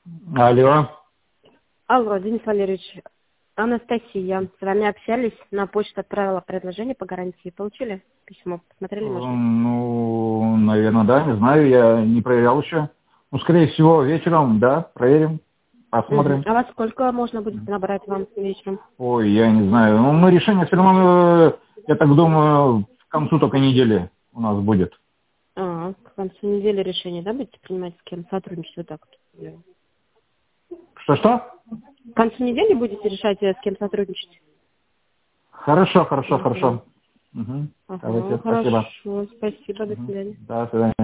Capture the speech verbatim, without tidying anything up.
Алло. Алло, Денис Валерьевич, Анастасия. С вами общались, на почту отправила предложение по гарантии. Получили письмо? Посмотрели, может? Ну, наверное, да, не знаю, я не проверял еще. Ну, скорее всего, вечером, да, проверим, посмотрим. Угу. А во сколько можно будет набрать вам вечером? Ой, я не знаю. Ну, мы решение все равно, я так думаю, к концу только недели у нас будет. А, к концу недели решение, да, будете принимать, с кем сотрудничать вот так вот? Что-что? К концу недели будете решать, с кем сотрудничать? Хорошо, хорошо, Угу. хорошо. Угу. Ага, Давайте, спасибо. хорошо, спасибо, до Угу. свидания. До свидания.